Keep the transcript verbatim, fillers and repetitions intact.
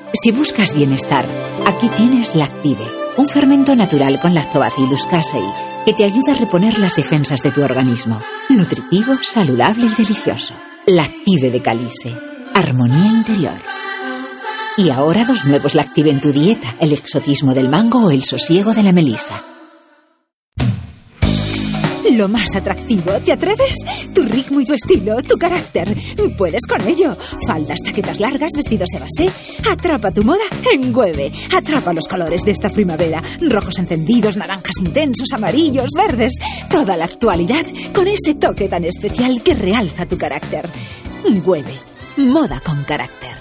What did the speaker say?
Si buscas bienestar, aquí tienes Lactive, un fermento natural con Lactobacillus casei que te ayuda a reponer las defensas de tu organismo. Nutritivo, saludable y delicioso. Lactive de Calise. Armonía interior. Y ahora dos nuevos Lactive en tu dieta: el exotismo del mango o el sosiego de la melisa. Lo más atractivo, ¿te atreves? Tu ritmo y tu estilo, tu carácter. Puedes con ello. Faldas, chaquetas largas, vestidos evasé. Atrapa tu moda en Güeve. Atrapa los colores de esta primavera. Rojos encendidos, naranjas intensos, amarillos, verdes. Toda la actualidad con ese toque tan especial que realza tu carácter. Güeve. Moda con carácter.